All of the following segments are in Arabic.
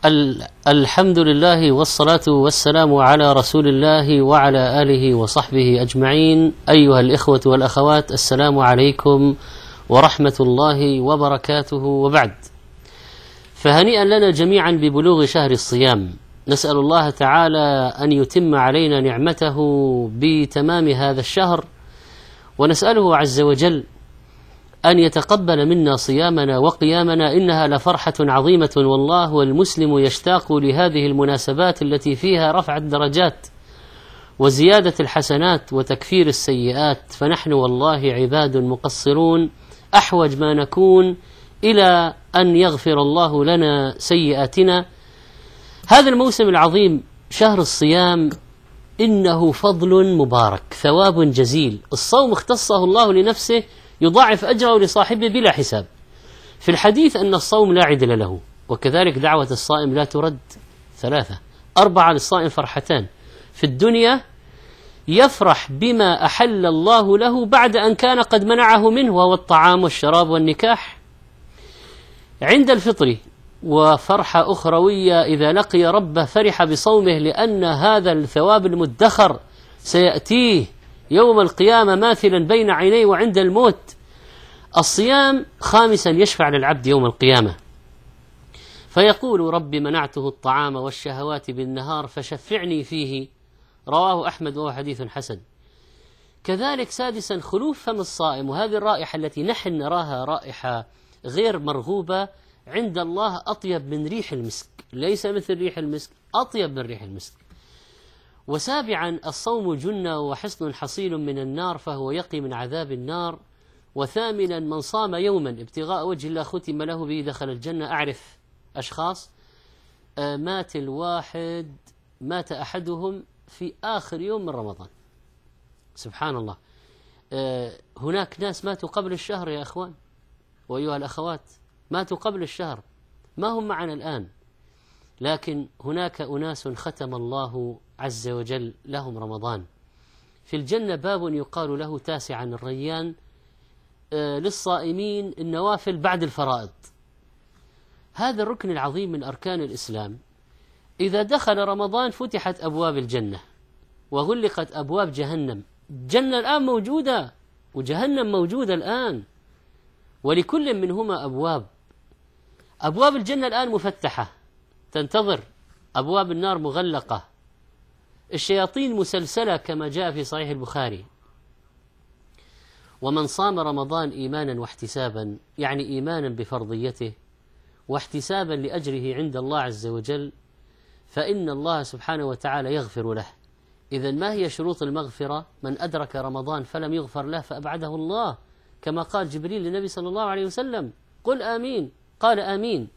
الحمد لله والصلاة والسلام على رسول الله وعلى آله وصحبه أجمعين. أيها الإخوة والأخوات، السلام عليكم ورحمة الله وبركاته، وبعد. فهنيئا لنا جميعا ببلوغ شهر الصيام، نسأل الله تعالى أن يتم علينا نعمته بتمام هذا الشهر، ونسأله عز وجل أن يتقبل منا صيامنا وقيامنا، إنها لفرحة عظيمة والله، والمسلم يشتاق لهذه المناسبات التي فيها رفع الدرجات وزيادة الحسنات وتكفير السيئات، فنحن والله عباد مقصرون أحوج ما نكون إلى أن يغفر الله لنا سيئاتنا. هذا الموسم العظيم شهر الصيام إنه فضل مبارك، ثواب جزيل. الصوم اختصه الله لنفسه، يضاعف أجره لصاحبه بلا حساب. في الحديث أن الصوم لا عدل له، وكذلك دعوة الصائم لا ترد. 3 4 للصائم فرحتان: في الدنيا يفرح بما أحل الله له بعد أن كان قد منعه منه، وهو الطعام والشراب والنكاح. عند الفطر وفرحة أخروية إذا لقي ربه فرح بصومه، لأن هذا الثواب المدخر سيأتيه يوم القيامة ماثلا بين عينيه وعند الموت. الصيام 5 يشفع للعبد يوم القيامة، فيقول: رب منعته الطعام والشهوات بالنهار فشفعني فيه. رواه أحمد وهو حديث حسن. كذلك 6 خلوف فم الصائم، وهذه الرائحة التي نحن نراها رائحة غير مرغوبة عند الله، أطيب من ريح المسك، ليس مثل ريح المسك، أطيب من ريح المسك. 7 الصوم جنة وحصن حصين من النار، فهو يقي من عذاب النار. 8 من صام يوما ابتغاء وجه الله ختم له به دخل الجنة. أعرف أشخاص مات أحدهم في آخر يوم من رمضان، سبحان الله. هناك ناس ماتوا قبل الشهر يا أخوان وأيها الأخوات، ماتوا قبل الشهر، ما هم معنا الآن، لكن هناك أناس ختم الله عز وجل لهم رمضان. في الجنة باب يقال له 9 الريان، للصائمين النوافل بعد الفرائض. هذا الركن العظيم من أركان الإسلام. إذا دخل رمضان فتحت أبواب الجنة وغلقت أبواب جهنم. الجنة الآن موجودة وجهنم موجودة الآن، ولكل منهما أبواب. أبواب الجنة الآن مفتحة تنتظر، أبواب النار مغلقة، الشياطين مسلسلة كما جاء في صحيح البخاري. ومن صام رمضان إيمانا واحتسابا، يعني إيمانا بفرضيته واحتسابا لأجره عند الله عز وجل، فإن الله سبحانه وتعالى يغفر له. إذن ما هي شروط المغفرة؟ من أدرك رمضان فلم يغفر له فأبعده الله، كما قال جبريل للنبي صلى الله عليه وسلم: قل آمين، قال آمين.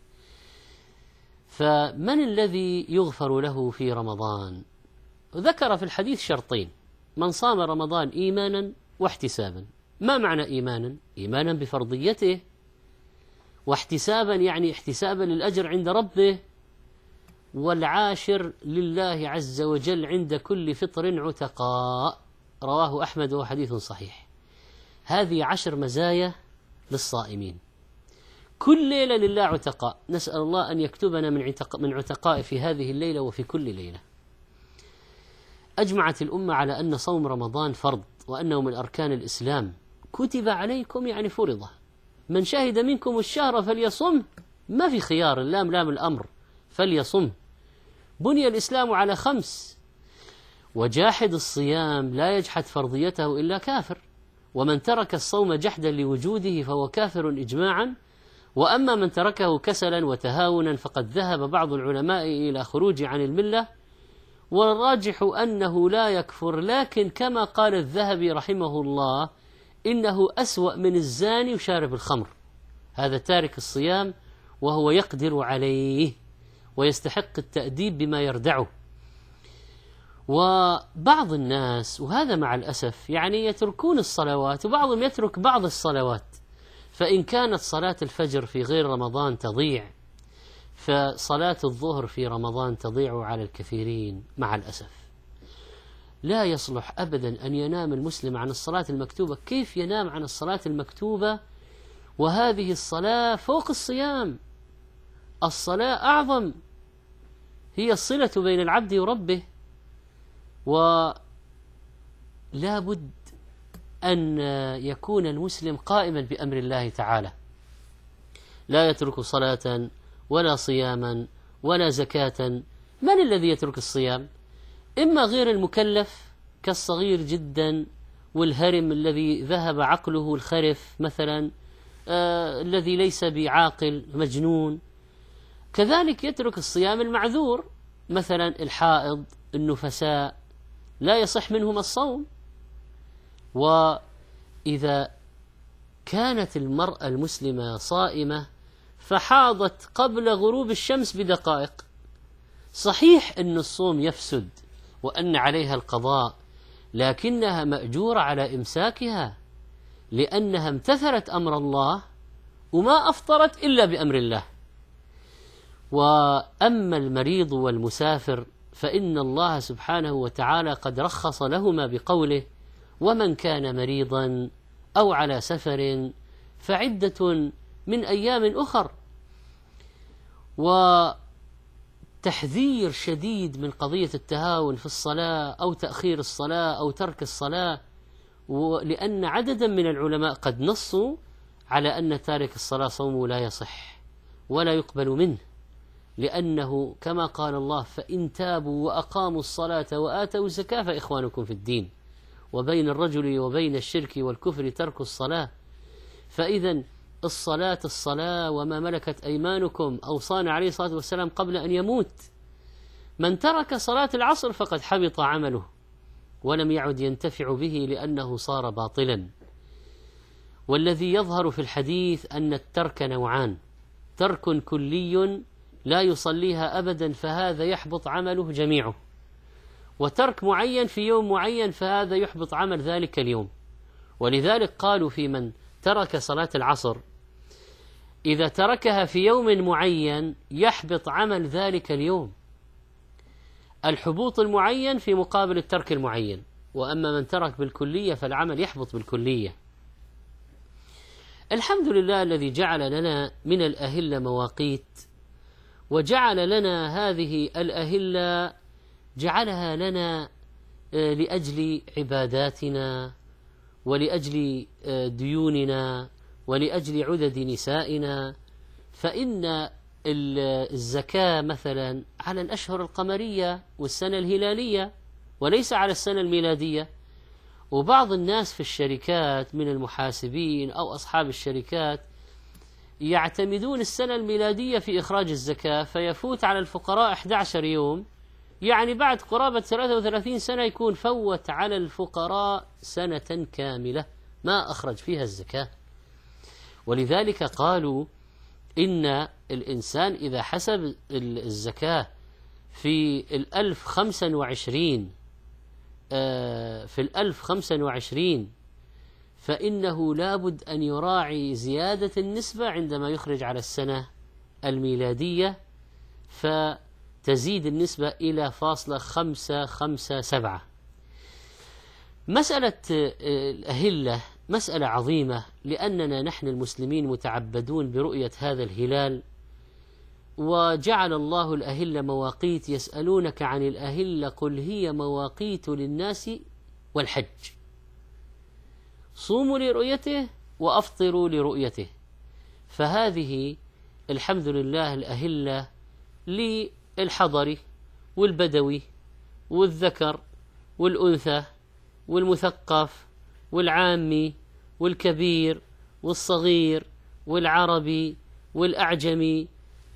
فمن الذي يغفر له في رمضان؟ ذكر في الحديث شرطين: من صام رمضان إيمانا واحتسابا. ما معنى إيمانا؟ إيمانا بفرضيته، واحتسابا يعني احتسابا للأجر عند ربه، والعاشر لله عز وجل عند كل فطر عتقاء. رواه أحمد وهو حديث صحيح. هذه 10 مزايا للصائمين، كل ليلة لله عتقاء. نسأل الله أن يكتبنا من عتقاء في هذه الليلة وفي كل ليلة. أجمعت الأمة على أن صوم رمضان فرض، وأنه من أركان الإسلام. كتب عليكم يعني فرضه. من شهد منكم الشهر فليصم، ما في خيار، اللام لام الأمر، فليصم. بني الإسلام على 5، وجاحد الصيام لا يجحد فرضيته إلا كافر، ومن ترك الصوم جحدا لوجوده فهو كافر إجماعا. وأما من تركه كسلا وتهاونا فقد ذهب بعض العلماء إلى خروج عن الملة، والراجح أنه لا يكفر، لكن كما قال الذهبي رحمه الله: إنه أسوأ من الزاني وشارب الخمر. هذا تارك الصيام وهو يقدر عليه ويستحق التأديب بما يردعه. وبعض الناس، وهذا مع الأسف، يعني يتركون الصلوات، وبعضهم يترك بعض الصلوات. فإن كانت صلاة الفجر في غير رمضان تضيع، فصلاة الظهر في رمضان تضيع على الكثيرين مع الأسف. لا يصلح أبدا أن ينام المسلم عن الصلاة المكتوبة. كيف ينام عن الصلاة المكتوبة وهذه الصلاة فوق الصيام؟ الصلاة أعظم هي الصلة بين العبد وربه، ولا بد أن يكون المسلم قائما بأمر الله تعالى، لا يترك صلاة ولا صياما ولا زكاة. من الذي يترك الصيام؟ إما غير المكلف كالصغير جدا والهرم الذي ذهب عقله الخرف مثلا، الذي ليس بعاقل مجنون. كذلك يترك الصيام المعذور، مثلا الحائض، النفساء، لا يصح منهم الصوم. وإذا كانت المرأة المسلمة صائمة فحاضت قبل غروب الشمس بدقائق، صحيح أن الصوم يفسد وأن عليها القضاء، لكنها مأجورة على إمساكها لأنها امتثلت أمر الله وما أفطرت إلا بأمر الله. وأما المريض والمسافر فإن الله سبحانه وتعالى قد رخص لهما بقوله: ومن كان مريضا أو على سفر فعدة من أيام أخر. وتحذير شديد من قضية التهاون في الصلاة أو تأخير الصلاة أو ترك الصلاة، لأن عددا من العلماء قد نصوا على أن تارك الصلاة صومه لا يصح ولا يقبل منه، لأنه كما قال الله: فإن تابوا وأقاموا الصلاة وآتوا الزكاة فإخوانكم في الدين، وبين الرجل وبين الشرك والكفر ترك الصلاة. فإذا الصلاة وما ملكت أيمانكم أوصانا عليه الصلاة والسلام قبل أن يموت: من ترك صلاة العصر فقد حبط عمله ولم يعد ينتفع به لأنه صار باطلا. والذي يظهر في الحديث أن الترك نوعان: ترك كلي لا يصليها أبدا فهذا يحبط عمله جميعه، وترك معين في يوم معين فهذا يحبط عمل ذلك اليوم. ولذلك قالوا في من ترك صلاة العصر: إذا تركها في يوم معين يحبط عمل ذلك اليوم. الحبوط المعين في مقابل الترك المعين، وأما من ترك بالكلية فالعمل يحبط بالكلية. الحمد لله الذي جعل لنا من الأهلة مواقيت، وجعل لنا هذه الأهلة جعلها لنا لأجل عباداتنا ولأجل ديوننا ولأجل عدد نسائنا. فإن الزكاة مثلا على الأشهر القمرية والسنة الهلالية وليس على السنة الميلادية. وبعض الناس في الشركات من المحاسبين أو أصحاب الشركات يعتمدون السنة الميلادية في إخراج الزكاة، فيفوت على الفقراء 11 يوم، يعني بعد قرابة 33 سنة يكون فوت على الفقراء سنة كاملة ما أخرج فيها الزكاة. ولذلك قالوا إن الإنسان إذا حسب الزكاة في 1025 فإنه لابد أن يراعي زيادة النسبة عندما يخرج على السنة الميلادية، فتزيد النسبة إلى 0.557. مسألة الأهلة مسألة عظيمة، لأننا نحن المسلمين متعبدون برؤية هذا الهلال، وجعل الله الأهلة مواقيت. يسألونك عن الأهلة قل هي مواقيت للناس والحج، صوموا لرؤيته وأفطروا لرؤيته. فهذه الحمد لله الأهلة للحضري والبدوي والذكر والأنثى والمثقف والعامي والكبير والصغير والعربي والأعجمي،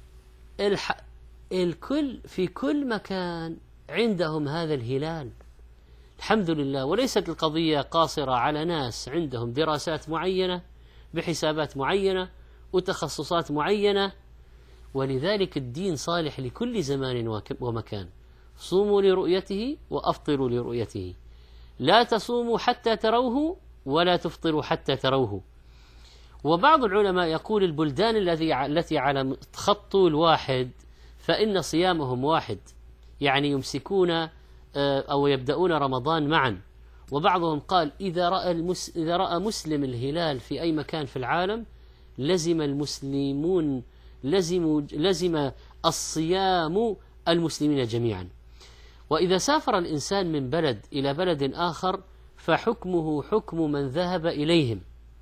الكل في كل مكان عندهم هذا الهلال الحمد لله. وليست القضية قاصرة على ناس عندهم دراسات معينة بحسابات معينة وتخصصات معينة، ولذلك الدين صالح لكل زمان ومكان. صوموا لرؤيته وأفطروا لرؤيته، لا تصوموا حتى تروه ولا تفطروا حتى تروه. وبعض العلماء يقول البلدان التي على خط طول واحد فإن صيامهم واحد، يعني يمسكون أو يبدأون رمضان معا. وبعضهم قال إذا رأى مسلم الهلال في أي مكان في العالم لزم المسلمون لزم الصيام المسلمين جميعا. وإذا سافر الإنسان من بلد إلى بلد آخر فحكمه حكم من ذهب إليهم.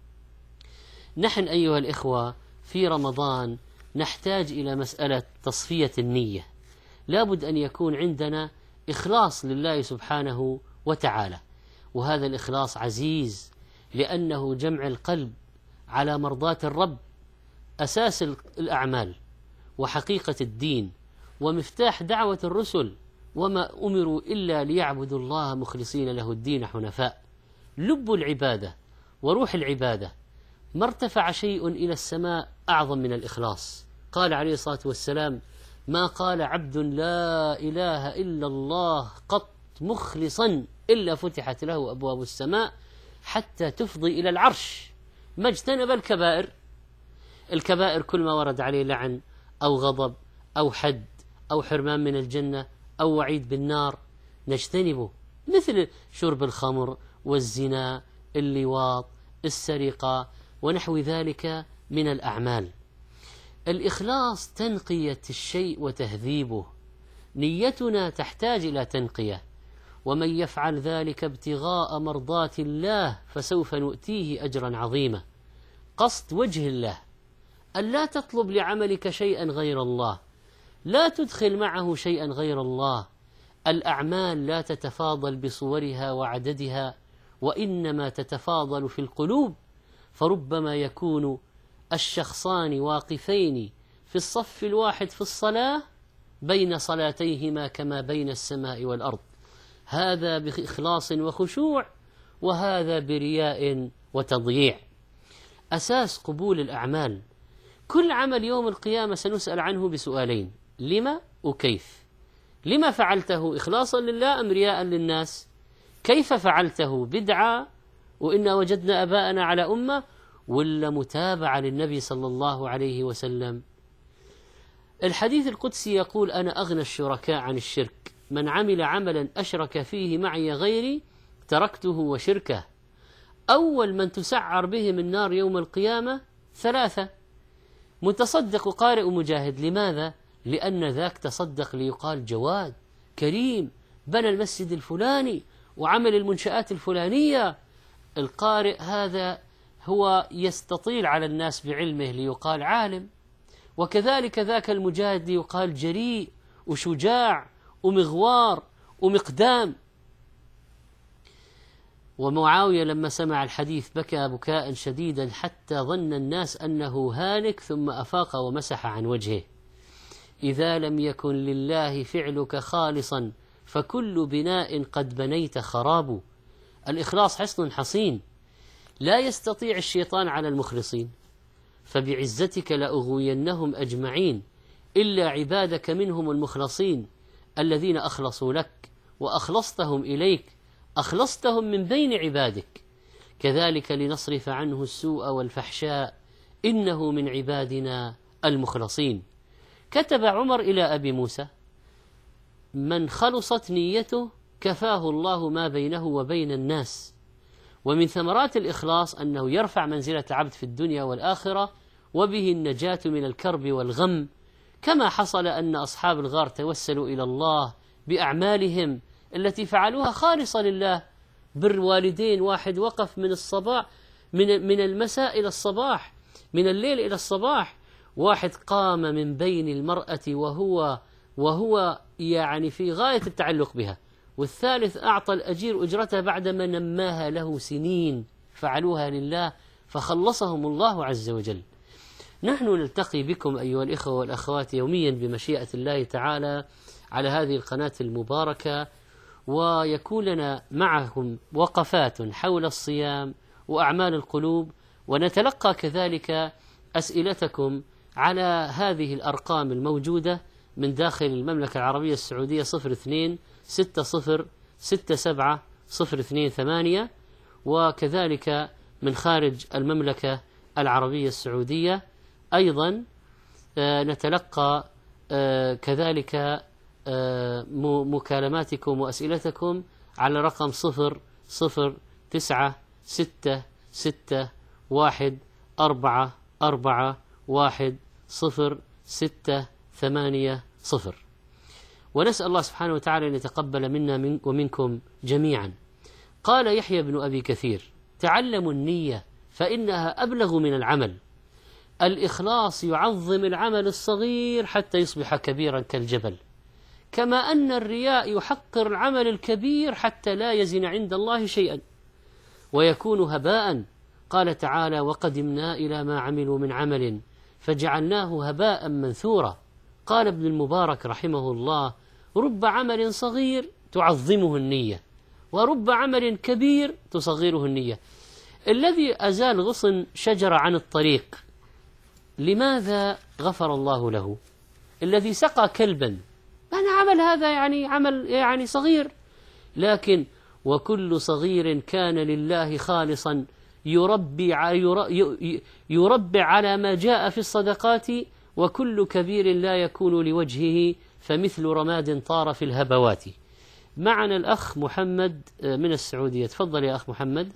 نحن أيها الإخوة في رمضان نحتاج إلى مسألة تصفية النية. لابد أن يكون عندنا إخلاص لله سبحانه وتعالى، وهذا الإخلاص عزيز لأنه جمع القلب على مرضاة الرب، أساس الأعمال وحقيقة الدين ومفتاح دعوة الرسل، وما أمروا إلا ليعبدوا الله مخلصين له الدين حنفاء. لب العبادة وروح العبادة، ما ارتفع شيء إلى السماء أعظم من الإخلاص. قال عليه الصلاة والسلام: ما قال عبد لا إله إلا الله قط مخلصا إلا فتحت له أبواب السماء حتى تفضي إلى العرش، ما اجتنب الكبائر. الكبائر كل ما ورد عليه لعن أو غضب أو حد أو حرمان من الجنة أو وعيد بالنار نجتنبه، مثل شرب الخمر والزنا، اللواط، السرقة ونحو ذلك من الأعمال. الإخلاص تنقية الشيء وتهذيبه، نيتنا تحتاج إلى تنقية، ومن يفعل ذلك ابتغاء مرضات الله فسوف نؤتيه أجرا عظيما. قصد وجه الله، ألا تطلب لعملك شيئا غير الله، لا تدخل معه شيئا غير الله. الأعمال لا تتفاضل بصورها وعددها، وإنما تتفاضل في القلوب، فربما يكون الشخصان واقفين في الصف الواحد في الصلاة بين صلاتيهما كما بين السماء والأرض، هذا بإخلاص وخشوع وهذا برياء وتضييع. أساس قبول الأعمال، كل عمل يوم القيامة سنسأل عنه بسؤالين: لما وكيف. لما فعلته إخلاصا لله أم رياء للناس؟ كيف فعلته بدعة وإنا وجدنا أباءنا على أمة، ولا متابعة للنبي صلى الله عليه وسلم؟ الحديث القدسي يقول: أنا أغنى الشركاء عن الشرك، من عمل عملا أشرك فيه معي غيري تركته وشركه. أول من تسعر بهم النار يوم القيامة ثلاثة: متصدق قارئ مجاهد. لماذا؟ لأن ذاك تصدق ليقال جواد كريم، بنى المسجد الفلاني وعمل المنشآت الفلانية. القارئ هذا هو يستطيل على الناس بعلمه ليقال عالم، وكذلك ذاك المجاهد ليقال جريء وشجاع ومغوار ومقدام. ومعاوية لما سمع الحديث بكى بكاء شديدا حتى ظن الناس أنه هالك، ثم أفاق ومسح عن وجهه. إذا لم يكن لله فعلك خالصا فكل بناء قد بنيت خراب. الإخلاص حصن حصين، لا يستطيع الشيطان على المخلصين، فبعزتك لأغوينهم أجمعين إلا عبادك منهم المخلصين الذين أخلصوا لك وأخلصتهم إليك، أخلصتهم من بين عبادك. كذلك لنصرف عنه السوء والفحشاء إنه من عبادنا المخلصين. كتب عمر إلى أبي موسى: من خلصت نيته كفاه الله ما بينه وبين الناس. ومن ثمرات الإخلاص أنه يرفع منزلة العبد في الدنيا والآخرة، وبه النجاة من الكرب والغم، كما حصل أن أصحاب الغار توسلوا إلى الله بأعمالهم التي فعلوها خالصة لله. بر والدين، واحد وقف من الصباح من المساء إلى الصباح، من الليل إلى الصباح، واحد قام من بين المرأة وهو يعني في غاية التعلق بها، والثالث أعطى الأجير أجرته بعدما نماها له سنين، فعلوها لله فخلصهم الله عز وجل. نحن نلتقي بكم أيها الإخوة والأخوات يوميا بمشيئة الله تعالى على هذه القناة المباركة، ويكون لنا معهم وقفات حول الصيام وأعمال القلوب، ونتلقى كذلك أسئلتكم على هذه الأرقام الموجودة من داخل المملكة العربية السعودية: 02-60-67-028، وكذلك من خارج المملكة العربية السعودية أيضا نتلقى كذلك مكالماتكم وأسئلتكم على رقم 009661441068. ونسأل الله سبحانه وتعالى أن يتقبل منا ومنكم جميعا. قال يحيى بن أبي كثير: تعلموا النية فإنها أبلغ من العمل. الإخلاص يعظم العمل الصغير حتى يصبح كبيرا كالجبل، كما أن الرياء يحقر العمل الكبير حتى لا يزن عند الله شيئا ويكون هباء. قال تعالى: وقدمنا إلى ما عملوا من عمل فجعلناه هباء منثورا. قال ابن المبارك رحمه الله: رب عمل صغير تعظمه النية، ورب عمل كبير تصغره النية. الذي أزال غصن شجرة عن الطريق لماذا غفر الله له؟ الذي سقى كلبا، أنا عمل هذا عمل صغير، لكن وكل صغير كان لله خالصا يربي على ما جاء في الصدقات، وكل كبير لا يكون لوجهه فمثل رماد طار في الهبوات. معنا الأخ محمد من السعودية. تفضل يا أخ محمد.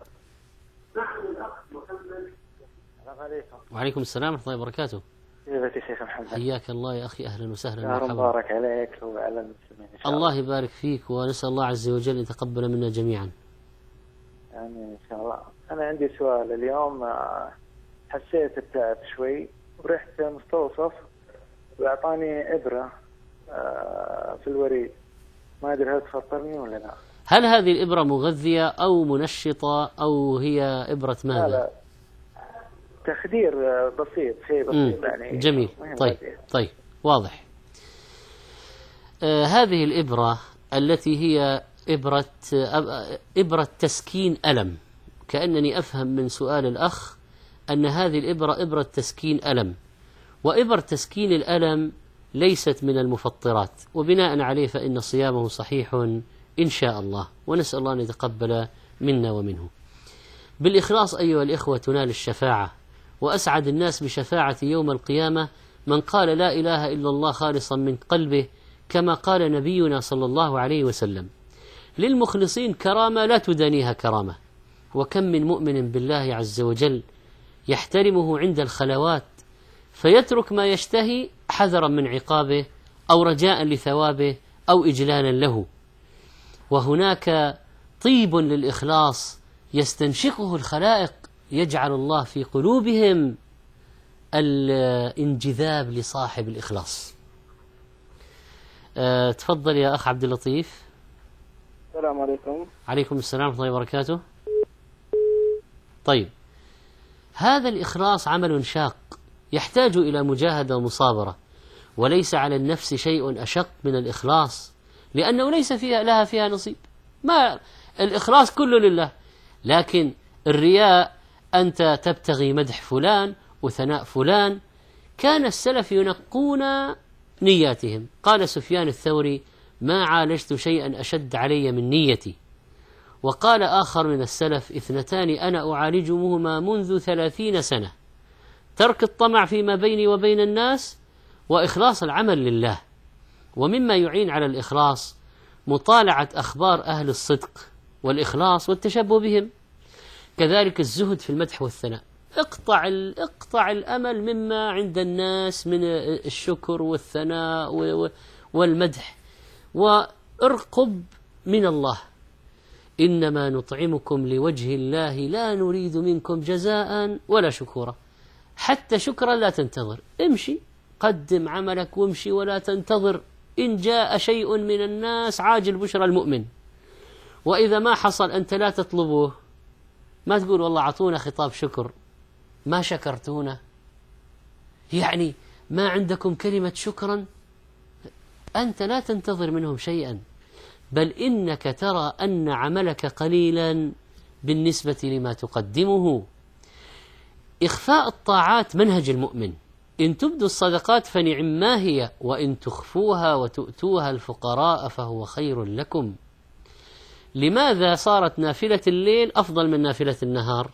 وعليكم السلام ورحمة الله وبركاته. كيفك يا شيخ محمد؟ حياك الله يا أخي، أهلا وسهلا. يا رب بارك عليك وعلى المسلمين إن شاء الله. الله يبارك فيك، ونسأل الله عز وجل أن يتقبل منا جميعا. آمين إن شاء الله. أنا عندي سؤال اليوم. حسيت بتعب شوي ورحت مستوصف وأعطاني إبرة في الوريد، ما أدري هل تفطرني ولا لا. هل هذه الإبرة مغذية أو منشطة أو هي إبرة ماذا؟ لا، تخدير بسيط، شيء بسيط يعني. جميل. طيب واضح. هذه الإبرة التي هي إبرة تسكين ألم، كأنني أفهم من سؤال الأخ أن هذه الإبرة إبرة تسكين ألم، وإبر تسكين الألم ليست من المفطرات، وبناء عليه فإن صيامه صحيح إن شاء الله، ونسأل الله أن يتقبل منا ومنه. بالإخلاص أيها الإخوة تنال الشفاعة، وأسعد الناس بشفاعة يوم القيامة من قال لا إله إلا الله خالصا من قلبه، كما قال نبينا صلى الله عليه وسلم: للمخلصين كرامة لا تدانيها كرامة. وكم من مؤمن بالله عز وجل يحترمه عند الخلوات فيترك ما يشتهي حذرا من عقابه أو رجاء لثوابه أو إجلالا له. وهناك طيب للإخلاص يستنشقه الخلائق، يجعل الله في قلوبهم الانجذاب لصاحب الإخلاص. تفضل يا أخ عبد اللطيف. السلام عليكم. عليكم السلام ورحمة الله وبركاته. طيب، هذا الإخلاص عمل شاق يحتاج إلى مجاهدة ومصابرة، وليس على النفس شيء أشق من الإخلاص، لأنه ليس لها فيها نصيب. ما الإخلاص كله لله، لكن الرياء أنت تبتغي مدح فلان وثناء فلان. كان السلف ينقون نياتهم. قال سفيان الثوري: ما عالجت شيئا أشد علي من نيتي. وقال آخر من السلف: 2 أنا أعالجهما منذ 30 سنة: ترك الطمع فيما بيني وبين الناس، وإخلاص العمل لله. ومما يعين على الإخلاص مطالعة أخبار أهل الصدق والإخلاص والتشبه بهم، كذلك الزهد في المدح والثناء. اقطع الأمل مما عند الناس من الشكر والثناء والمدح، وارقب من الله: إنما نطعمكم لوجه الله لا نريد منكم جزاء ولا شكورا. حتى شكرا لا تنتظر، امشي قدم عملك وامشي ولا تنتظر. إن جاء شيء من الناس عاجل بشرى المؤمن، وإذا ما حصل أنت لا تطلبه. ما تقول والله عطونا خطاب شكر، ما شكرتونا، يعني ما عندكم كلمة شكرا. أنت لا تنتظر منهم شيئا، بل إنك ترى أن عملك قليلا بالنسبة لما تقدمه. إخفاء الطاعات منهج المؤمن. إن تبدوا الصدقات فنعم ما هي، وإن تخفوها وتؤتوها الفقراء فهو خير لكم. لماذا صارت نافلة الليل أفضل من نافلة النهار؟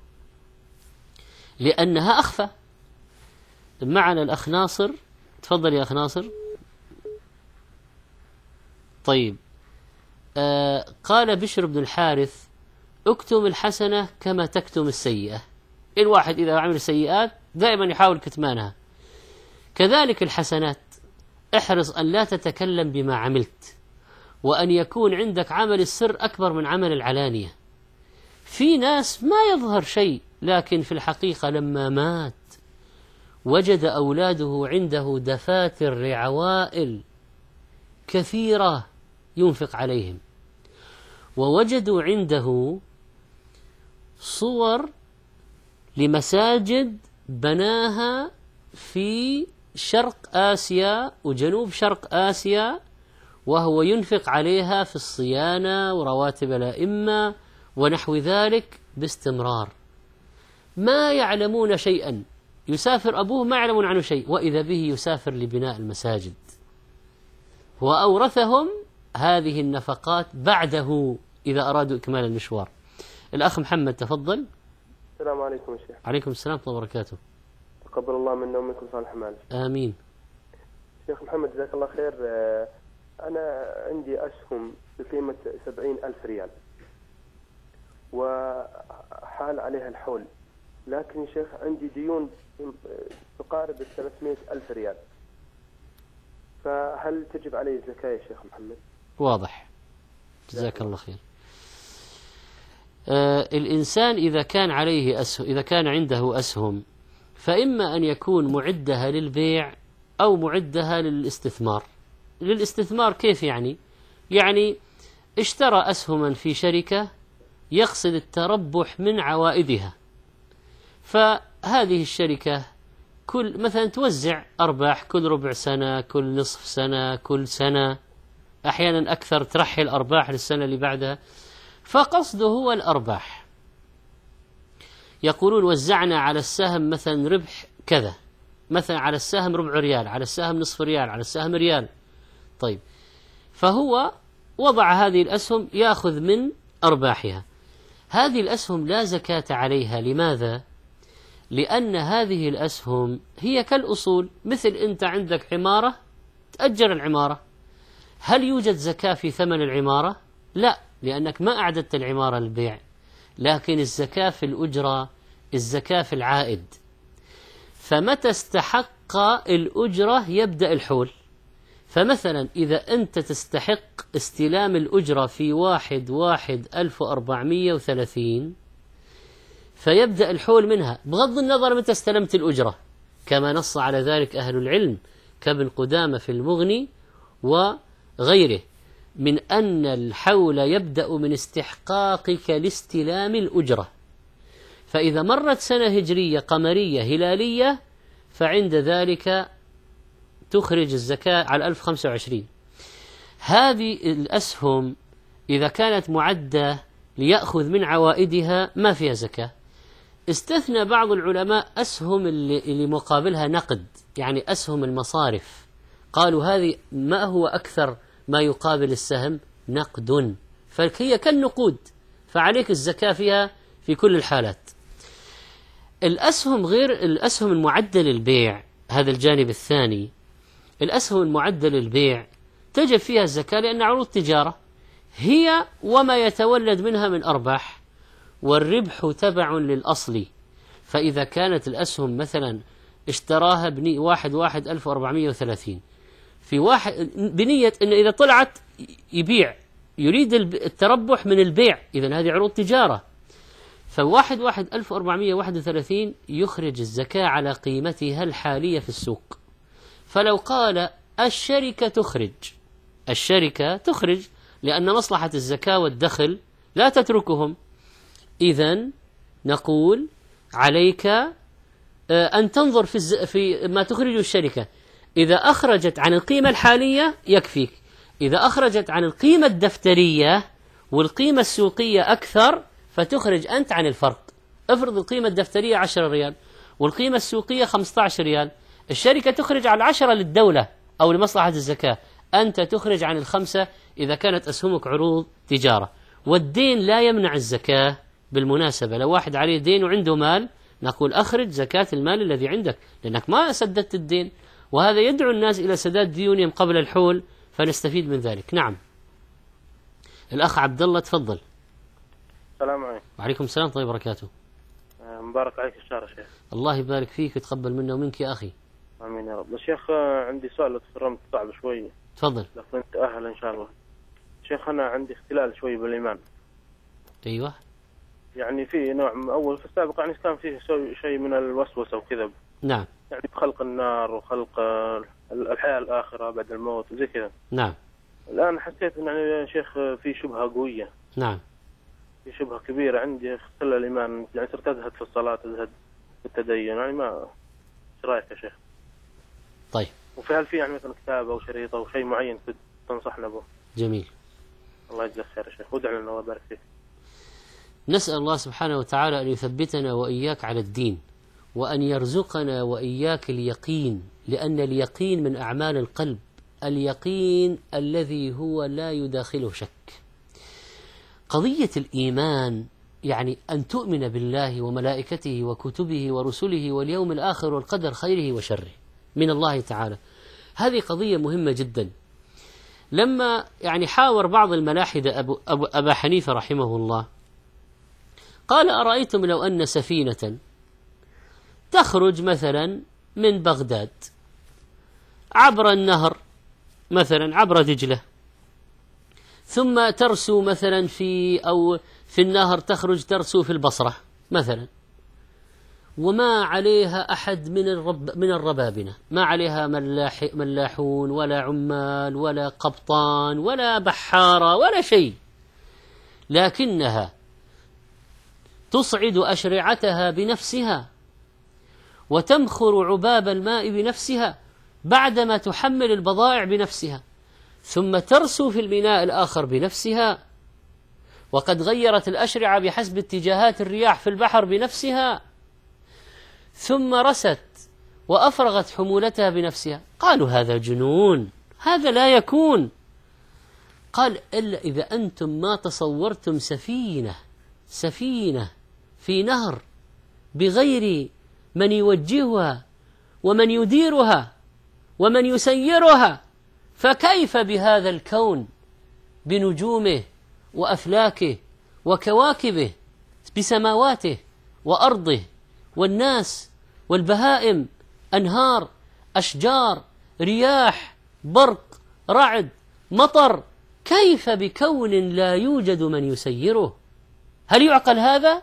لأنها أخفى. معنا الأخ ناصر. تفضل يا أخ ناصر. طيب، قال بشر بن الحارث: اكتم الحسنة كما تكتم السيئة. الواحد إذا عمل سيئات دائما يحاول كتمانها، كذلك الحسنات. احرص أن لا تتكلم بما عملت، وأن يكون عندك عمل السر أكبر من عمل العلانية. في ناس ما يظهر شيء، لكن في الحقيقة لما مات وجد أولاده عنده دفاتر عوائل كثيرة ينفق عليهم، ووجدوا عنده صور لمساجد بناها في شرق آسيا وجنوب شرق آسيا، وهو ينفق عليها في الصيانة ورواتب الأئمة ونحو ذلك باستمرار. ما يعلمون شيئا، يسافر أبوه ما يعلمون عنه شيء، وإذا به يسافر لبناء المساجد، وأورثهم هذه النفقات بعده إذا أرادوا إكمال المشوار. الأخ محمد تفضل. السلام عليكم يا شيخ. عليكم السلام ورحمة الله وبركاته. تقبل الله منا ومنكم صالح الأعمال. آمين. شيخ محمد جزاك الله خير. أنا عندي أسهم بقيمة 70,000 ريال وحال عليها الحول، لكن يا شيخ عندي ديون تقارب 300,000 ريال، فهل تجب علي الزكاة يا شيخ محمد؟ واضح، جزاك الله خير. الإنسان إذا كان عليه أسهم، إذا كان عنده أسهم، فإما أن يكون معدها للبيع أو معدها للاستثمار. للاستثمار كيف يعني؟ يعني اشترى أسهما في شركة يقصد التربح من عوائدها، فهذه الشركة كل مثلا توزع أرباح كل ربع سنة، كل نصف سنة، كل سنة، أحيانا أكثر، ترحل أرباح للسنة اللي بعدها، فقصده هو الأرباح. يقولون وزعنا على السهم مثلا ربح كذا، مثلا على السهم ربع ريال، على السهم نصف ريال، على السهم ريال. طيب، فهو وضع هذه الأسهم يأخذ من أرباحها. هذه الأسهم لا زكاة عليها. لماذا؟ لأن هذه الأسهم هي كالأصول، مثل أنت عندك عمارة تأجر العمارة، هل يوجد زكاة في ثمن العمارة؟ لا، لأنك ما أعددت العمارة للبيع، لكن الزكاة في الأجرة، الزكاة في العائد. فمتى استحق الأجرة يبدأ الحول. فمثلا إذا أنت تستحق استلام الأجرة في 1/1/1430، فيبدأ الحول منها بغض النظر متى استلمت الأجرة، كما نص على ذلك أهل العلم كابن قدامة في المغني وغيره، من أن الحول يبدأ من استحقاقك لاستلام الأجرة. فإذا مرت سنة هجرية قمرية هلالية، فعند ذلك تخرج الزكاة على 1025. هذه الأسهم إذا كانت معدة ليأخذ من عوائدها ما فيها زكاة. استثنى بعض العلماء أسهم اللي مقابلها نقد، يعني أسهم المصارف، قالوا هذه ما هو أكثر ما يقابل السهم؟ نقد، فهي كالنقود، فعليك الزكاة فيها في كل الحالات. الأسهم غير الأسهم المعدة للبيع، هذا الجانب الثاني. الأسهم المعدة للبيع تجب فيها الزكاة لأن عروض تجارة هي وما يتولد منها من أرباح، والربح تبع للأصل. فإذا كانت الأسهم مثلا اشتراها 1/1/1430 في واحد بنية أن إذا طلعت يبيع، يريد التربح من البيع، إذن هذه عروض تجارة، ف1/1/1431 يخرج الزكاة على قيمتها الحالية في السوق. فلو قال الشركة تخرج لأن مصلحة الزكاة والدخل لا تتركهم، إذن نقول عليك أن تنظر في ما تخرج الشركة. إذا أخرجت عن القيمة الحالية يكفيك، إذا أخرجت عن القيمة الدفترية والقيمة السوقية أكثر فتخرج أنت عن الفرق. افرض القيمة الدفترية 10 ريال والقيمة السوقية 15 ريال، الشركة تخرج على 10 للدولة أو لمصلحة الزكاة، أنت تخرج عن 5 إذا كانت أسهمك عروض تجارة. والدين لا يمنع الزكاة بالمناسبة. لو واحد عليه دين وعنده مال نقول أخرج زكاة المال الذي عندك لأنك ما سددت الدين، وهذا يدعو الناس إلى سداد ديونهم قبل الحول، فنستفيد من ذلك. نعم. الأخ عبد الله تفضل. السلام عليكم. وعليكم السلام ورحمة الله وبركاته. مبارك عليك الشهر يا شيخ. الله يبارك فيك ويتقبل منا ومنك يا أخي. امين يا رب. يا شيخ عندي سؤال لو تكرمت صعب شوي، تفضل. لو كنت اهل ان شاء الله. شيخ انا عندي اختلال شوي بالايمان. أيوة. يعني في نوع اول في السابق يعني كان فيه شيء من الوسوسه وكذا. نعم. يعني بخلق النار وخلق الحياه الاخره بعد الموت وزي كذا. نعم. الان حسيت ان يعني يا شيخ في شبهه قويه. نعم. في شبهه كبيره عندي اختل الايمان، يعني صرت ازهد في الصلاه، ازهد في التدين، يعني ما ايش رايك يا شيخ؟ طيب. هل في يعني مثلا كتاب او شريط او شيء معين تنصحنا به؟ جميل. الله يجزاك خير يا شيخ، وادعوا لنا وبارك فيك. نسأل الله سبحانه وتعالى أن يثبتنا وإياك على الدين، وأن يرزقنا وإياك اليقين، لأن اليقين من أعمال القلب، اليقين الذي هو لا يداخله شك. قضية الإيمان يعني أن تؤمن بالله وملائكته وكتبه ورسله واليوم الآخر والقدر خيره وشره من الله تعالى. هذه قضية مهمة جدا. لما يعني حاور بعض الملاحدة أبا حنيفة رحمه الله، قال: أرأيتم لو أن سفينة تخرج مثلا من بغداد عبر النهر، مثلا عبر دجلة، ثم ترسو مثلا في النهر، تخرج ترسو في البصرة مثلا، وما عليها أحد من الربابنة، ما عليها ملاحون ولا عمال ولا قبطان ولا بحارة ولا شيء، لكنها تصعد أشرعتها بنفسها وتمخر عباب الماء بنفسها بعدما تحمل البضائع بنفسها، ثم ترسو في الميناء الآخر بنفسها، وقد غيرت الأشرعة بحسب اتجاهات الرياح في البحر بنفسها، ثم رست وأفرغت حمولتها بنفسها. قالوا: هذا جنون، هذا لا يكون. قال: إلا إذا أنتم ما تصورتم سفينة في نهر بغير من يوجهها ومن يديرها ومن يسيرها، فكيف بهذا الكون بنجومه وأفلاكه وكواكبه، بسماواته وأرضه والناس والبهائم، أنهار، أشجار، رياح، برق، رعد، مطر، كيف بكون لا يوجد من يسيره؟ هل يعقل هذا؟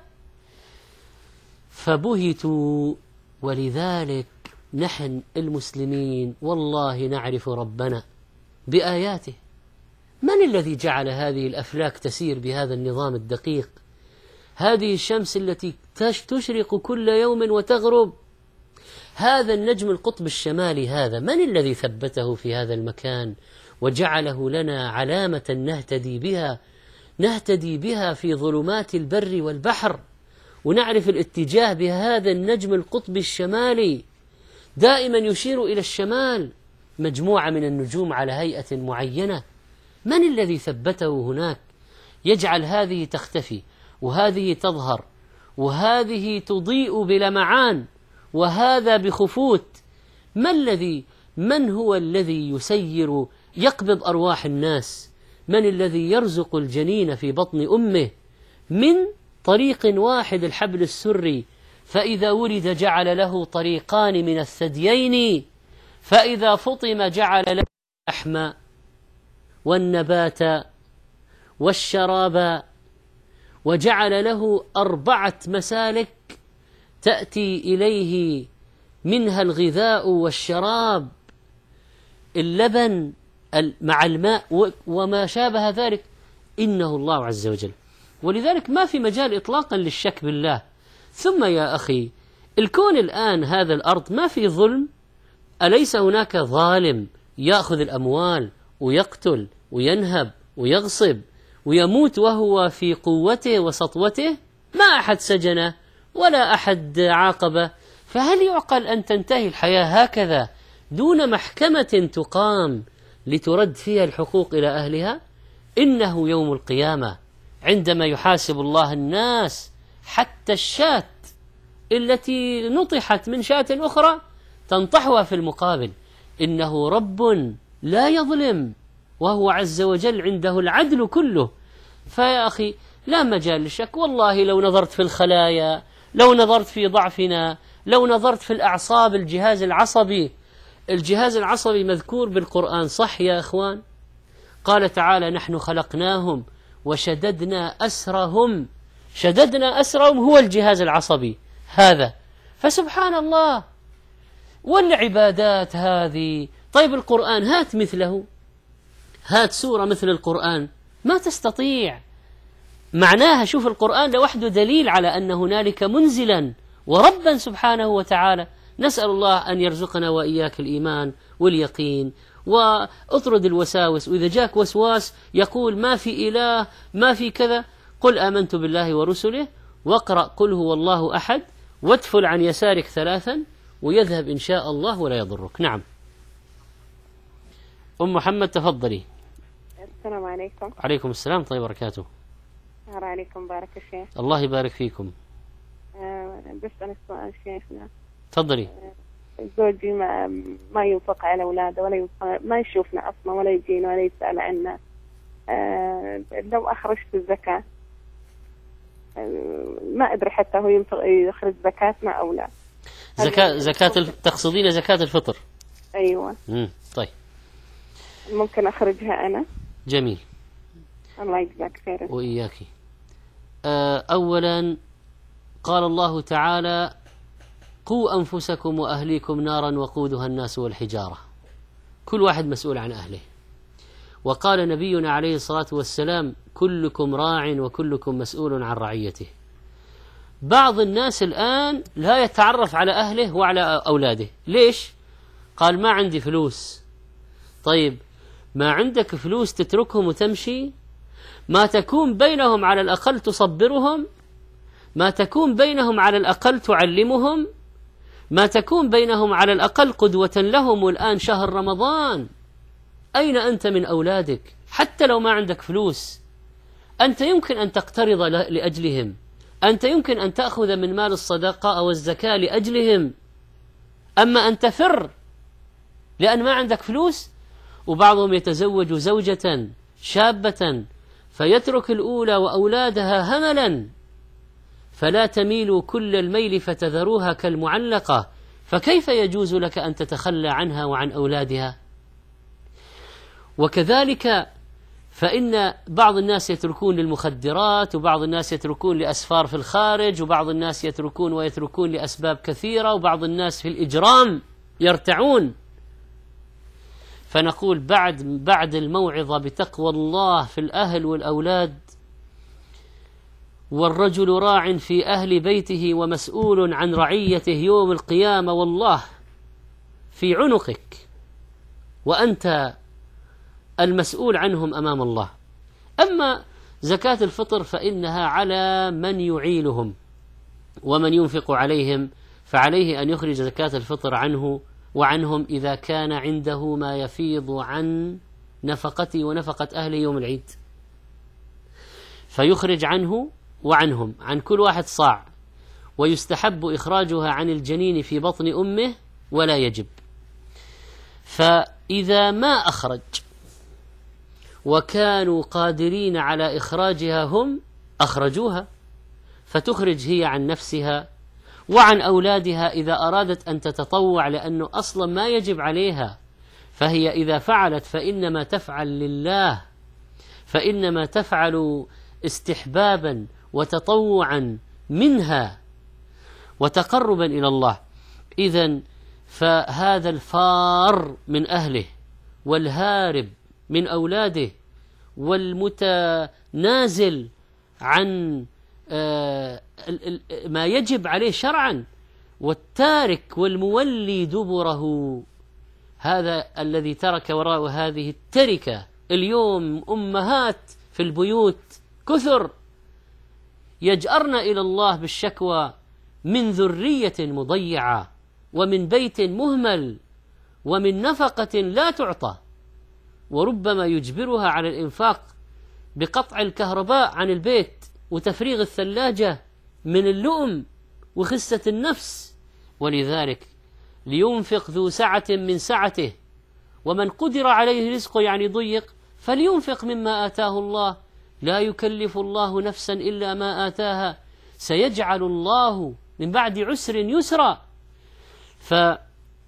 فبهتوا. ولذلك نحن المسلمين والله نعرف ربنا بآياته. من الذي جعل هذه الأفلاك تسير بهذا النظام الدقيق؟ هذه الشمس التي تشرق كل يوم وتغرب، هذا النجم القطب الشمالي، هذا من الذي ثبته في هذا المكان وجعله لنا علامة نهتدي بها في ظلمات البر والبحر، ونعرف الاتجاه بهذا النجم القطب الشمالي، دائما يشير إلى الشمال، مجموعة من النجوم على هيئة معينة. من الذي ثبته هناك يجعل هذه تختفي وهذه تظهر وهذه تضيء بلمعان وهذا بخفوت؟ من هو الذي يسير يقبض أرواح الناس؟ من الذي يرزق الجنين في بطن أمه من طريق واحد، الحبل السري، فإذا ولد جعل له طريقان من الثديين، فإذا فطم جعل له اللحم والنبات والشراب، وجعل له 4 مسالك تأتي إليه منها الغذاء والشراب، اللبن مع الماء وما شابه ذلك، إنه الله عز وجل. ولذلك ما في مجال إطلاقا للشك بالله. ثم يا أخي، الكون الآن، هذا الأرض، ما في ظلم؟ أليس هناك ظالم يأخذ الأموال ويقتل وينهب ويغصب ويموت وهو في قوته وسطوته؟ ما أحد سجنه ولا أحد عاقبه. فهل يعقل أن تنتهي الحياة هكذا دون محكمة تقام لترد فيها الحقوق إلى أهلها؟ إنه يوم القيامة عندما يحاسب الله الناس، حتى الشاة التي نطحت من شاة أخرى تنطحها في المقابل. إنه رب لا يظلم، وهو عز وجل عنده العدل كله. فيا أخي لا مجال للشك. والله لو نظرت في الخلايا، لو نظرت في ضعفنا، لو نظرت في الأعصاب، الجهاز العصبي، الجهاز العصبي مذكور بالقرآن صح يا إخوان؟ قال تعالى نحن خلقناهم وشددنا أسرهم. شددنا أسرهم هو الجهاز العصبي هذا. فسبحان الله، والعبادات هذه. طيب القرآن هات مثله، هات سورة مثل القرآن، ما تستطيع. معناها شوف القرآن لوحده دليل على أن هنالك منزلا وربا سبحانه وتعالى. نسأل الله أن يرزقنا وإياك الإيمان واليقين، وأطرد الوساوس. وإذا جاك وسواس يقول ما في إله ما في كذا، قل آمنت بالله ورسله، واقرأ قل هو الله أحد، وادفل عن يسارك 3 ويذهب إن شاء الله ولا يضرك. نعم. أم محمد تفضلي. السلام عليكم. عليكم السلام طيب وبركاته. السلام عليكم، بارك الشيخ. الله يبارك فيكم. بسألك سؤال شيخنا. تفضلي. زوجي ما ينفق على أولاده ولا ما يشوفنا أصلا ولا يجينا ولا يسأل عنا. لو أخرجت الزكاة ما أدري حتى هو يخرج زكاتنا أو لا. زكاة تقصدين زكاة الفطر؟ أيوة. طيب ممكن أخرجها أنا؟ جميل، الله يجزاك خير. وإياك. أولا قال الله تعالى قوا أنفسكم وأهليكم نارا وقودها الناس والحجارة. كل واحد مسؤول عن أهله. وقال نبينا عليه الصلاة والسلام كلكم راع وكلكم مسؤول عن رعيته. بعض الناس الآن لا يتعرف على أهله وعلى أولاده. ليش؟ قال ما عندي فلوس. طيب ما عندك فلوس تتركهم وتمشي؟ ما تكون بينهم على الأقل تصبرهم؟ ما تكون بينهم على الأقل تعلمهم؟ ما تكون بينهم على الأقل قدوة لهم؟ والآن شهر رمضان، أين أنت من أولادك؟ حتى لو ما عندك فلوس أنت يمكن أن تقترض لأجلهم، أنت يمكن أن تأخذ من مال الصدقة أو الزكاة لأجلهم. أما أن تفر لأن ما عندك فلوس. وبعضهم يتزوج زوجة شابة فيترك الأولى وأولادها هملا، فلا تميلوا كل الميل فتذروها كالمعلقة. فكيف يجوز لك أن تتخلى عنها وعن أولادها؟ وكذلك فإن بعض الناس يتركون للمخدرات، وبعض الناس يتركون لأسفار في الخارج، وبعض الناس يتركون لأسباب كثيرة، وبعض الناس في الإجرام يرتعون. فنقول بعد الموعظة بتقوى الله في الأهل والأولاد، والرجل راع في أهل بيته ومسؤول عن رعيته يوم القيامة، والله في عنقك وأنت المسؤول عنهم أمام الله. أما زكاة الفطر فإنها على من يعيلهم ومن ينفق عليهم، فعليه أن يخرج زكاة الفطر عنه وعنهم إذا كان عنده ما يفيض عن نفقته ونفقة أهله يوم العيد، فيخرج عنه وعنهم عن كل واحد صاع. ويستحب إخراجها عن الجنين في بطن أمه ولا يجب. فإذا ما أخرج وكانوا قادرين على إخراجها هم أخرجوها، فتخرج هي عن نفسها وعن أولادها إذا أرادت أن تتطوع، لأنه أصلا ما يجب عليها. فهي إذا فعلت فإنما تفعل لله، فإنما تفعل استحبابا وتطوعا منها وتقربا إلى الله. إذن فهذا الفار من أهله والهارب من أولاده والمتنازل عن ما يجب عليه شرعا والتارك والمولي دبره، هذا الذي ترك وراءه هذه التركة. اليوم أمهات في البيوت كثر يجأرن إلى الله بالشكوى من ذرية مضيعة ومن بيت مهمل ومن نفقة لا تعطى، وربما يجبرها على الإنفاق بقطع الكهرباء عن البيت وتفريغ الثلاجة من اللؤم وخسة النفس. ولذلك لينفق ذو سعة من سعته، ومن قدر عليه رزقه يعني ضيق فلينفق مما آتاه الله، لا يكلف الله نفسا إلا ما آتاها، سيجعل الله من بعد عسر يسرا.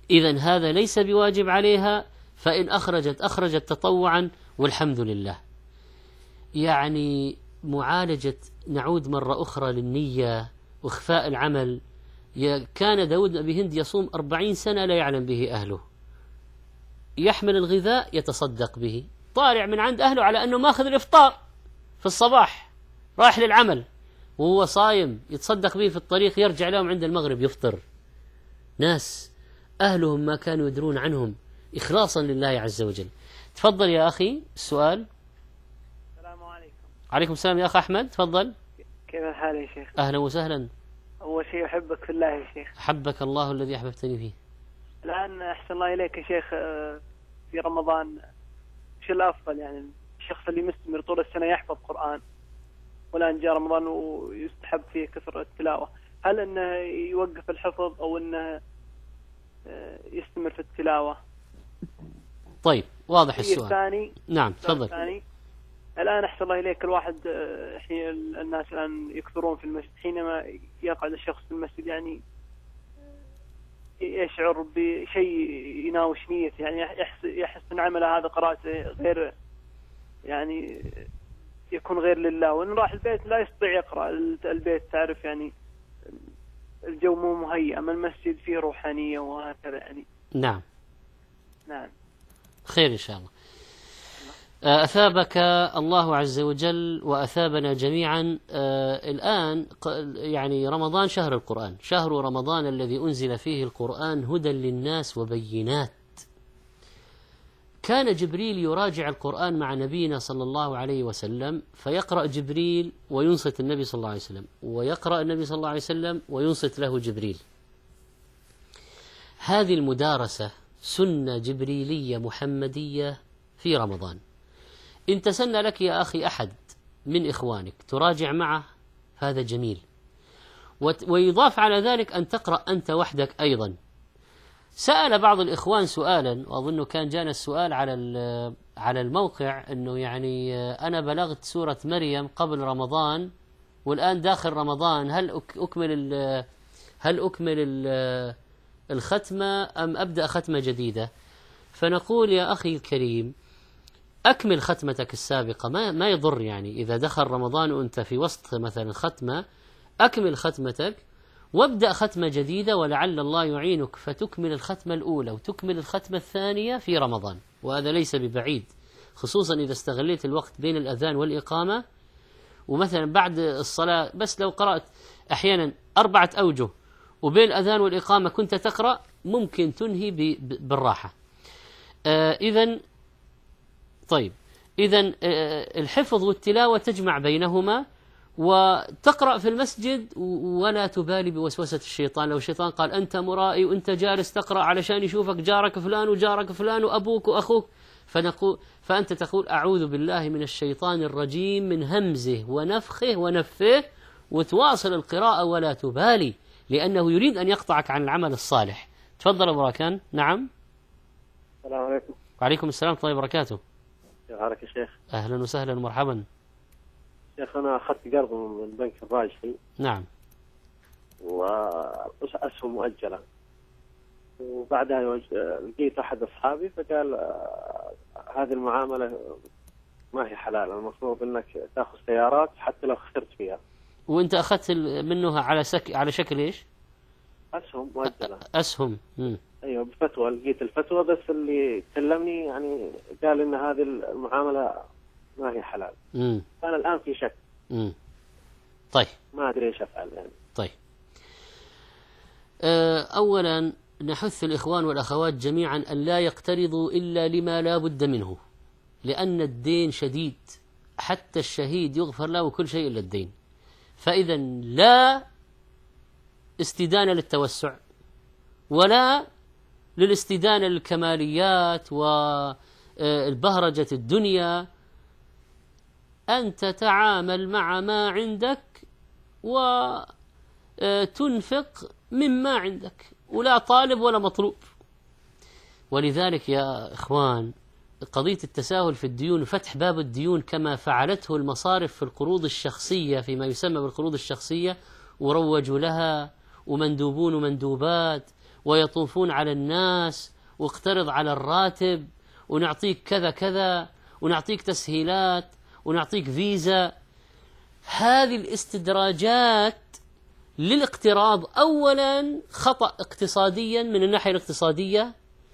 إذن هذا ليس بواجب عليها، فإن أخرجت تطوعا والحمد لله. يعني معالجة، نعود مرة أخرى للنية وإخفاء العمل. كان داود بن أبي هند يصوم 40 سنة لا يعلم به أهله، يحمل الغذاء يتصدق به، طالع من عند أهله على أنه ماخذ الإفطار في الصباح، رايح للعمل وهو صايم يتصدق به في الطريق، يرجع لهم عند المغرب يفطر. ناس أهلهم ما كانوا يدرون عنهم إخلاصا لله عز وجل. تفضل يا أخي السؤال. السلام عليكم. عليكم السلام يا أخ أحمد، تفضل. كيف الحال يا شيخ؟ أهلا وسهلا. أول شيء أحبك في الله يا شيخ. أحبك الله الذي أحببتني فيه. الآن أحسن الله إليك يا شيخ، في رمضان شو الأفضل؟ يعني الشخص اللي مستمر طول السنة يحفظ قرآن، والآن جاء رمضان ويستحب فيه كثرة التلاوة، هل أنه يوقف الحفظ أو أنه يستمر في التلاوة؟ طيب واضح السؤال. الثاني، نعم تفضل. الثاني الآن أحسن الله إليك، الواحد الناس الآن يكثرون في المسجد، حينما يقعد الشخص في المسجد يعني يشعر بشيء يناوش نيته، يعني يحس ان عمله هذا قراءته غير، يعني يكون غير لله، وإن راح البيت لا يستطيع يقرأ. البيت تعرف يعني الجو مو مهيأ، أما المسجد فيه روحانية وهكذا يعني. نعم نعم خير إن شاء الله. أثابك الله عز وجل وأثابنا جميعا. الآن يعني رمضان شهر القرآن، شهر رمضان الذي أنزل فيه القرآن هدى للناس وبينات. كان جبريل يراجع القرآن مع نبينا صلى الله عليه وسلم، فيقرأ جبريل وينصت النبي صلى الله عليه وسلم، ويقرأ النبي صلى الله عليه وسلم وينصت له جبريل. هذه المدارسة سنة جبريلية محمدية في رمضان. إن تسنى لك يا أخي أحد من إخوانك تراجع معه هذا جميل، ويضاف على ذلك أن تقرأ أنت وحدك أيضا. سأل بعض الإخوان سؤالا، وأظنه كان جانا السؤال على الموقع، أنه يعني أنا بلغت سورة مريم قبل رمضان والآن داخل رمضان، هل أكمل الختمة أم أبدأ ختمة جديدة؟ فنقول يا أخي الكريم، أكمل ختمتك السابقة، ما يضر، يعني إذا دخل رمضان وأنت في وسط مثلا ختمة، أكمل ختمتك وابدأ ختمة جديدة، ولعل الله يعينك فتكمل الختمة الأولى وتكمل الختمة الثانية في رمضان، وهذا ليس ببعيد، خصوصا إذا استغليت الوقت بين الأذان والإقامة. ومثلا بعد الصلاة بس لو قرأت أحيانا 4 أوجه وبين الأذان والإقامة كنت تقرأ، ممكن تنهي بالراحة. إذن طيب، إذن الحفظ والتلاوة تجمع بينهما، وتقرأ في المسجد ولا تبالي بوسوسة الشيطان. لو الشيطان قال أنت مرائي وأنت جالس تقرأ علشان يشوفك جارك فلان وجارك فلان وأبوك وأخوك، فأنت تقول أعوذ بالله من الشيطان الرجيم من همزه ونفخه ونفه، وتواصل القراءة ولا تبالي، لأنه يريد أن يقطعك عن العمل الصالح. تفضل أبو راكان. نعم. السلام عليكم. وعليكم السلام ورحمة الله وبركاته. كيف حالك يا شيخ؟ أهلا وسهلا ومرحبا. شيخ أنا أخذت قرض من البنك الراجحي. نعم. وأسهم مؤجلة، وبعدها لقيت أحد أصحابي فقال هذه المعاملة ما هي حلال، المفروض أنك تأخذ سيارات حتى لو خسرت فيها. وأنت أخذت منها على شكل إيش؟ أسهم مؤجلة. أسهم. أيوة بفتوى، لقيت الفتوى، بس اللي كلمني يعني قال إن هذه المعاملة ما هي حلال. فأنا الآن في شك. طيب ما أدري إيش أفعل يعني. طيب، أولا نحث الإخوان والأخوات جميعا أن لا يقترضوا إلا لما لا بد منه، لأن الدين شديد، حتى الشهيد يغفر له كل شيء إلا الدين. فإذا لا استدانة للتوسع ولا للاستدانة للكماليات والبهرجة الدنيا. أن تتعامل مع ما عندك وتنفق مما عندك، ولا طالب ولا مطلوب. ولذلك يا إخوان، قضية التساهل في الديون وفتح باب الديون كما فعلته المصارف في القروض الشخصية، فيما يسمى بالقروض الشخصية، وروجوا لها ومندوبون ومندوبات ويطوفون على الناس، واقترض على الراتب، ونعطيك كذا كذا، ونعطيك تسهيلات، ونعطيك فيزا. هذه الاستدراجات للاقتراض أولا خطأ اقتصاديا من الناحية الاقتصادية،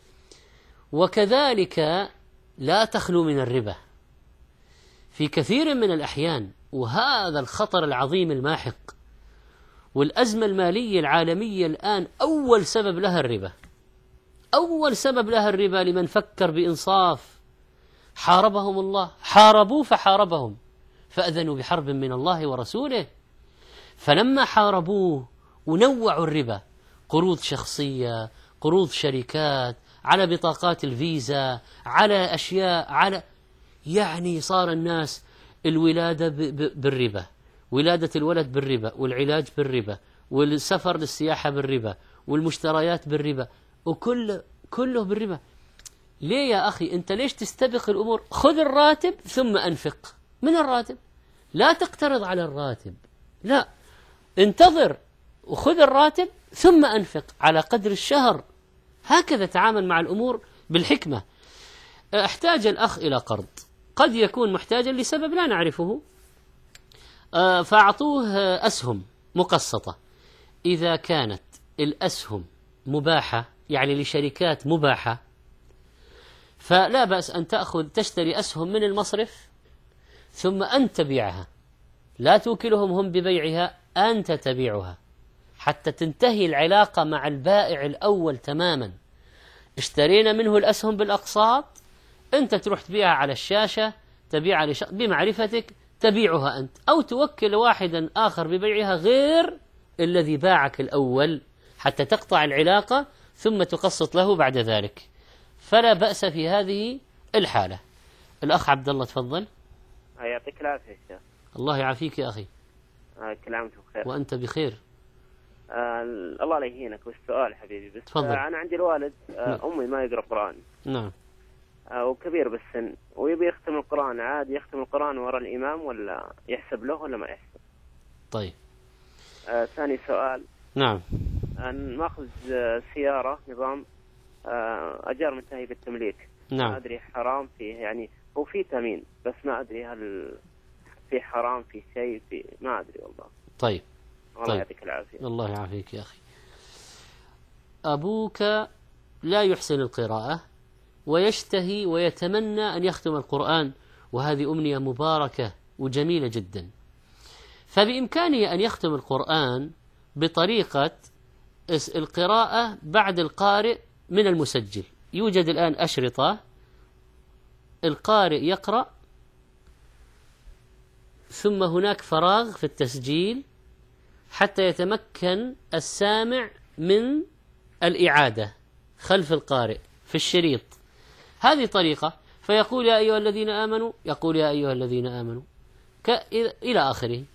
وكذلك لا تخلو من الربا في كثير من الأحيان. وهذا الخطر العظيم الماحق، والأزمة المالية العالمية الآن أول سبب لها الربا، أول سبب لها الربا. لمن فكر بإنصاف حاربهم الله، حاربوه فحاربهم، فأذنوا بحرب من الله ورسوله. فلما حاربوه ونوعوا الربا، قروض شخصية، قروض شركات، على بطاقات الفيزا، على أشياء، على يعني صار الناس الولادة بالربا، ولادة الولد بالربا، والعلاج بالربا، والسفر للسياحة بالربا، والمشتريات بالربا، كله بالربا. ليه يا أخي أنت ليش تستبق الأمور؟ خذ الراتب ثم أنفق من الراتب، لا تقترض على الراتب، لا، انتظر وخذ الراتب ثم أنفق على قدر الشهر. هكذا تعامل مع الأمور بالحكمة. احتاج الأخ إلى قرض، قد يكون محتاجا لسبب لا نعرفه، فأعطوه أسهم مقسطة. إذا كانت الأسهم مباحة، يعني لشركات مباحة، فلا بأس أن تشتري أسهم من المصرف ثم أنت تبيعها، لا توكلهم هم ببيعها، أنت تبيعها حتى تنتهي العلاقة مع البائع الأول تماما. اشترينا منه الأسهم بالأقساط، أنت تروح تبيعها على الشاشة، تبيعها بمعرفتك، تبيعها أنت، أو توكل واحدا آخر ببيعها غير الذي باعك الأول حتى تقطع العلاقة، ثم تقسط له بعد ذلك، فلا بأس في هذه الحالة. الأخ عبد الله تفضل. يعطيك العافية شيخ. الله يعافيك يا أخي. كل عام وانتم بخير. وأنت بخير. الله لا يهينك. والسؤال حبيبي بس تفضل. أنا عندي الوالد أمي ما يقرأ قرآن. نعم. وكبير بالسن ويبي يختم القرآن، عادي يختم القرآن وراء الإمام ولا يحسب له ولا ما يحسب؟ طيب. ثاني سؤال. نعم. ماخذ سيارة نظام أجار منتهي بالتمليك. نعم. ما أدري حرام فيه، يعني هو في تأمين بس ما أدري هل في حرام في شيء، في ما أدري والله. طيب. الله يعطيك العافية. الله يعافيك يا أخي. أبوك لا يحسن القراءة ويشتهي ويتمنى أن يختم القرآن، وهذه أمنية مباركة وجميلة جدا، فبإمكانه أن يختم القرآن بطريقة القراءة بعد القارئ من المسجل. يوجد الآن أشرطة، القارئ يقرأ ثم هناك فراغ في التسجيل حتى يتمكن السامع من الإعادة خلف القارئ في الشريط. هذه طريقة، فيقول يا أيها الذين آمنوا، يقول يا أيها الذين آمنوا إلى آخره.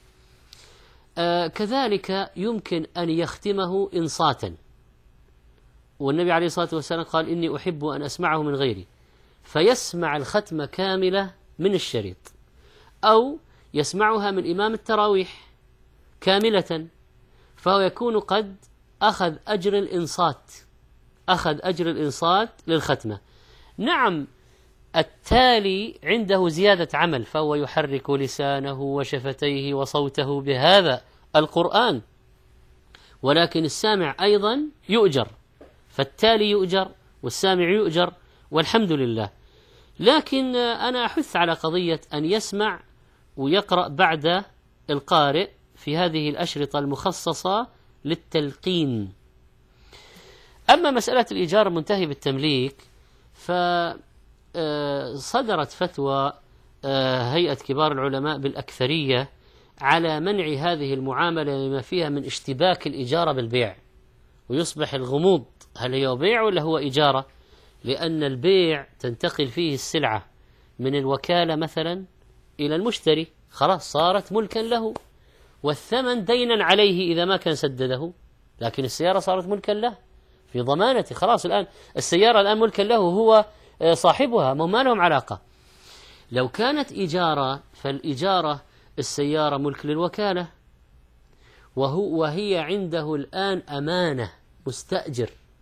كذلك يمكن أن يختمه إنصاتا، والنبي عليه الصلاة والسلام قال إني أحب أن أسمعه من غيري، فيسمع الختمة كاملة من الشريط، أو يسمعها من إمام التراويح كاملة، فهو يكون قد أخذ أجر الإنصات، أخذ أجر الإنصات للختمة. نعم التالي عنده زيادة عمل، فهو يحرك لسانه وشفتيه وصوته بهذا القرآن، ولكن السامع أيضا يؤجر، فالتالي يؤجر والسامع يؤجر والحمد لله. لكن أنا أحث على قضية أن يسمع ويقرأ بعد القارئ في هذه الأشرطة المخصصة للتلقين. أما مسألة الإيجار المنتهي بالتمليك، فصدرت فتوى هيئة كبار العلماء بالأكثرية على منع هذه المعاملة لما فيها من اشتباك الإجارة بالبيع، ويصبح الغموض هل هي بيع ولا هو إجارة، لأن البيع تنتقل فيه السلعة من الوكالة مثلا إلى المشتري، خلاص صارت ملكا له، والثمن دينا عليه إذا ما كان سدده، لكن السيارة صارت ملكا له في ضمانته، خلاص الآن السيارة الآن ملكا له، هو صاحبها، ما لهم علاقة. لو كانت إجارة فالإجارة السيارة ملك للوكالة، وهي عنده الآن أمانة، مستأجر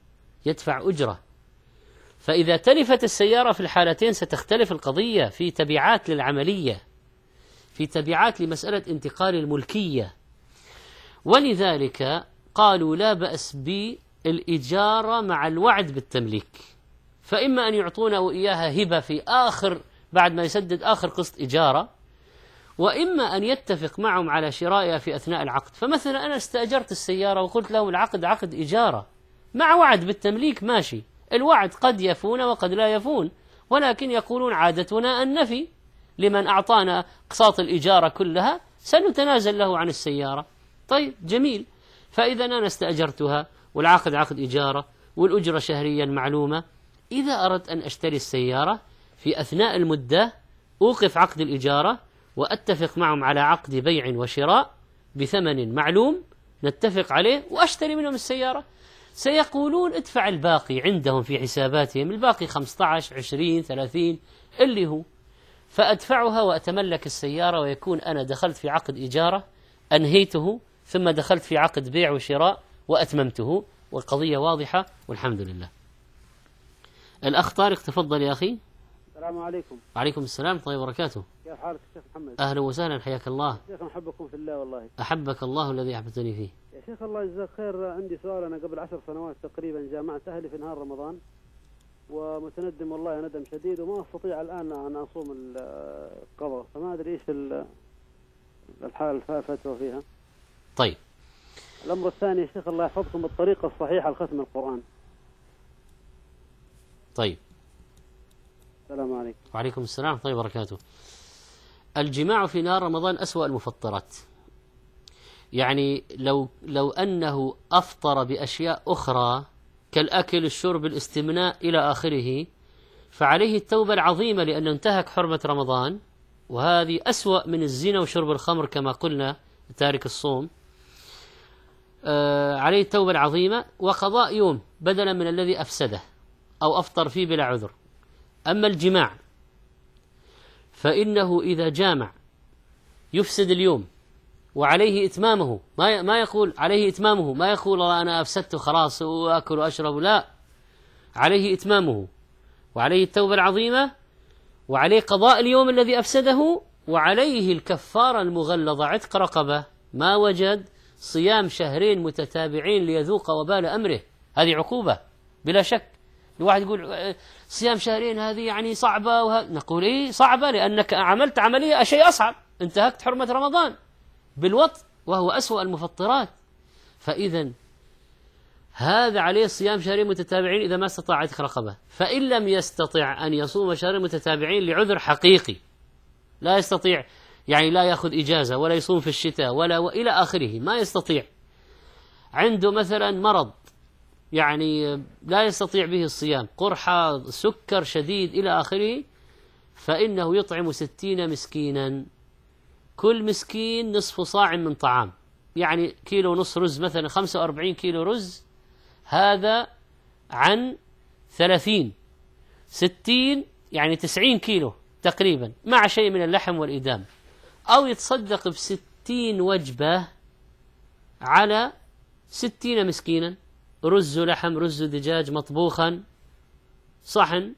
يدفع أجرة. فإذا تلفت السيارة في الحالتين ستختلف القضية، في تبعات للعملية، في تبعات لمسألة انتقال الملكية. ولذلك قالوا لا بأس بالإجارة مع الوعد بالتمليك، فإما أن يعطونه إياها هبة في آخر بعد ما يسدد آخر قسط إجارة، وإما أن يتفق معهم على شرائها في أثناء العقد. فمثلا أنا استأجرت السيارة وقلت لهم العقد عقد إجارة مع وعد بالتمليك، ماشي، الوعد قد يفون وقد لا يفون، ولكن يقولون عادتنا النفي، لمن أعطانا أقساط الإجارة كلها سنتنازل له عن السيارة. طيب جميل. فإذا أنا استأجرتها والعقد عقد إجارة والأجرة شهريا معلومة، إذا أردت أن أشتري السيارة في أثناء المدة أوقف عقد الإجارة وأتفق معهم على عقد بيع وشراء بثمن معلوم نتفق عليه وأشتري منهم السيارة. سيقولون ادفع الباقي عندهم في حساباتهم، الباقي 15 20 30 اللي هو، فأدفعها وأتملك السيارة، ويكون أنا دخلت في عقد إجارة أنهيته ثم دخلت في عقد بيع وشراء وأتممته، والقضية واضحة والحمد لله. الأخ طارق تفضل يا أخي. السلام عليكم. وعليكم السلام ورحمة الله وبركاته. كيف حالك الشيخ محمد؟ أهلا وسهلا، حياك الله. شيخ أحبكم في الله والله. أحبك الله الذي أحببتني فيه. يا شيخ الله يجزاك خير، عندي سؤال. أنا قبل 10 سنوات تقريبا جامعت أهلي في نهار رمضان، ومتندم والله ندم شديد، وما أستطيع الآن أن أصوم القضاء، فما أدري إيش الحالة الفتوى فيها. طيب. الأمر الثاني يا شيخ الله يحفظكم، الطريقة الصحيحة لختم القرآن. طيب. السلام عليكم. وعليكم السلام ورحمة الله وبركاته. الجماع في نهار رمضان أسوأ المفطرات، يعني لو أنه أفطر بأشياء أخرى كالأكل الشرب الاستمناء إلى آخره فعليه التوبة العظيمة، لأنه انتهك حرمة رمضان، وهذه أسوأ من الزنا وشرب الخمر كما قلنا تارك الصوم. عليه التوبة العظيمة وقضاء يوم بدلا من الذي أفسده أو أفطر فيه بلا عذر. أما الجماع فإنه إذا جامع يفسد اليوم وعليه إتمامه، ما يقول عليه إتمامه، ما يقول أنا أفسدت خلاص وأكل وأشرب، لا، عليه إتمامه وعليه التوبة العظيمة وعليه قضاء اليوم الذي أفسده، وعليه الكفارة المغلظة عتق رقبة ما وجد صيام شهرين متتابعين ليذوق وبال أمره. هذه عقوبة بلا شك. الواحد يقول صيام شهرين هذه يعني صعبة، نقول إيه صعبة لأنك عملت عملية شيء أصعب، انتهكت حرمة رمضان بالوطء وهو أسوأ المفطرات. فإذا هذا عليه صيام شهرين متتابعين إذا ما استطاع عتق رقبة. فإن لم يستطع أن يصوم شهرين متتابعين لعذر حقيقي، لا يستطيع، يعني لا يأخذ إجازة ولا يصوم في الشتاء ولا إلى آخره، ما يستطيع، عنده مثلا مرض يعني لا يستطيع به الصيام، قرحة، سكر شديد إلى آخره، فإنه يطعم 60 مسكينا، كل مسكين نصف صاع من طعام، يعني كيلو ونصف رز مثلا، 45 كيلو رز، هذا عن 30 60 يعني 90 كيلو تقريبا، مع شيء من اللحم والإدام. أو يتصدق ب60 وجبة على 60 مسكينا، رز لحم، رز دجاج مطبوخا، صحن،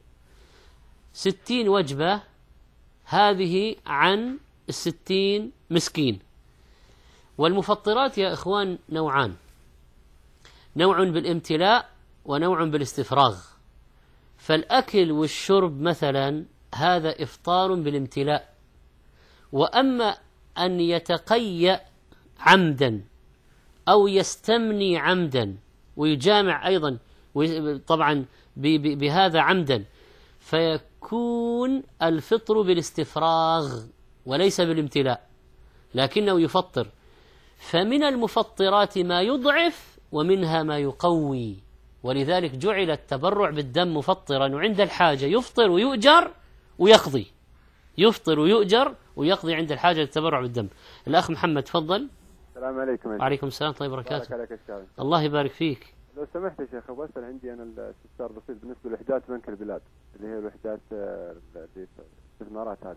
60 وجبة، هذه عن 60 مسكين. والمفطرات يا إخوان نوعان، نوع بالامتلاء ونوع بالاستفراغ. فالأكل والشرب مثلا هذا إفطار بالامتلاء. وأما أن يتقيأ عمدا أو يستمني عمدا ويجامع أيضا طبعا بهذا عمدا، فيكون الفطر بالاستفراغ وليس بالامتلاء، لكنه يفطر. فمن المفطرات ما يضعف ومنها ما يقوي، ولذلك جعل التبرع بالدم مفطرا، وعند الحاجة يفطر ويؤجر ويقضي، يفطر ويؤجر ويقضي عند الحاجة للتبرع بالدم. الأخ محمد تفضل. السلام عليكم. وعليكم السلام طيب وبركاته. بارك عليك. الله يبارك فيك. لو سمحت يا شيخ، بسأل عندي أنا الاستفسار بسيط بالنسبة لوحدات بنك البلاد، اللي هي الوحدات الاستثمارات هذه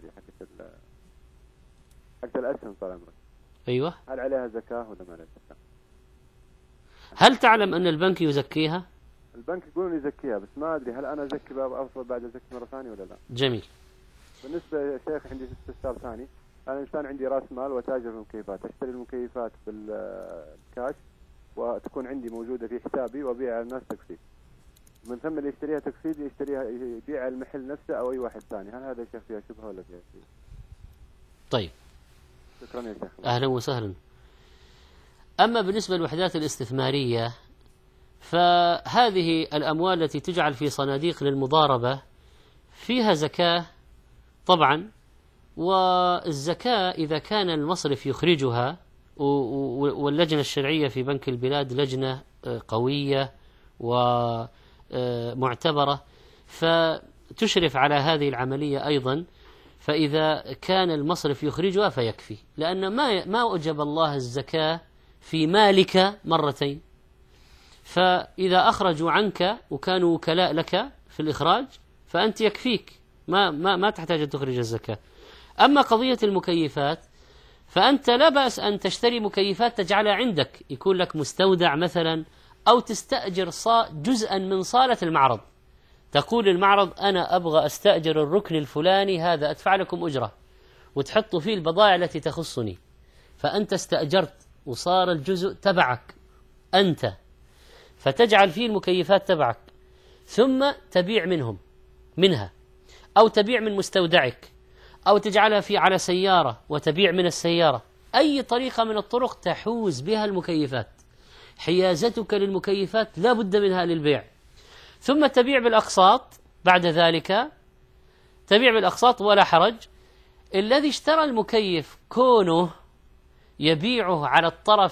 حقت الأسهم طال عمرك. أيوة. هل عليها زكاة ولا ما عليها زكاة؟ هل تعلم أن البنك يزكيها؟ البنك يقولون يزكيها، بس ما أدري هل أنا أزكي أفضل بعد أزكي مرة ثانية ولا لا. جميل. بالنسبة يا شيخ عندي استفسار ثاني. أنا إنسان عندي رأس مال وتاجر في المكيفات، أشتري المكيفات بالكاش وتكون عندي موجودة في حسابي وأبيع على الناس تقسيط. من ثم اللي يشتريها تقسيط يبيع على المحل نفسه أو أي واحد ثاني، هل هذا يا شيخ فيها شبهة ولا فيها شيء؟ طيب. شكرا يا شيخ. أهلا وسهلا. أما بالنسبة للوحدات الاستثمارية فهذه الأموال التي تجعل في صناديق للمضاربة فيها زكاة طبعا، والزكاة إذا كان المصرف يخرجها، واللجنة الشرعية في بنك البلاد لجنة قوية ومعتبرة فتشرف على هذه العملية أيضا، فإذا كان المصرف يخرجها فيكفي، لأن ما أوجب الله الزكاة في مالك مرتين، فإذا أخرجوا عنك وكانوا وكلاء لك في الإخراج فأنت يكفيك، ما تحتاج أن تخرج الزكاة. أما قضية المكيفات فأنت لا بأس أن تشتري مكيفات تجعلها عندك، يكون لك مستودع مثلا، أو تستأجر جزءا من صالة المعرض، تقول المعرض أنا أبغى أستأجر الركن الفلاني هذا أدفع لكم أجرة، وتحط فيه البضائع التي تخصني، فأنت استأجرت وصار الجزء تبعك أنت، فتجعل فيه المكيفات تبعك، ثم تبيع منها، أو تبيع من مستودعك، أو تجعلها على سيارة وتبيع من السيارة، أي طريقة من الطرق تحوز بها المكيفات. حيازتك للمكيفات لا بد منها للبيع، ثم تبيع بالأقساط بعد ذلك، تبيع بالأقساط ولا حرج. الذي اشترى المكيف كونه يبيعه على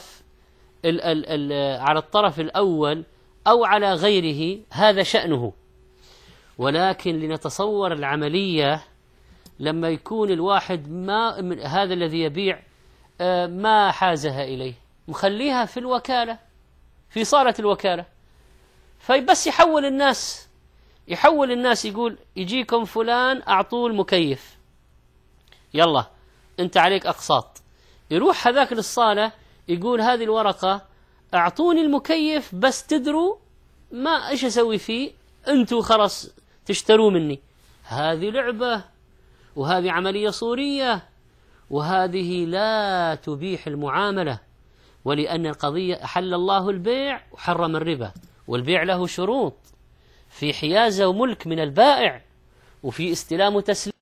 الطرف الأول أو على غيره هذا شأنه، ولكن لنتصور العملية لما يكون الواحد هذا الذي يبيع ما حازها إليه، مخليها في الوكالة في صالة الوكالة، فبس يحول الناس يقول يجيكم فلان أعطوه المكيف، يلا أنت عليك أقساط، يروح هذاك للصالة يقول هذه الورقة أعطوني المكيف، بس تدروا ما إيش أسوي فيه، أنتوا خلاص تشتروا مني. هذه لعبة، وهذه عملية صورية، وهذه لا تبيح المعاملة، ولأن القضية أحل الله البيع وحرم الربا، والبيع له شروط في حيازة وملك من البائع، وفي استلام وتسليم.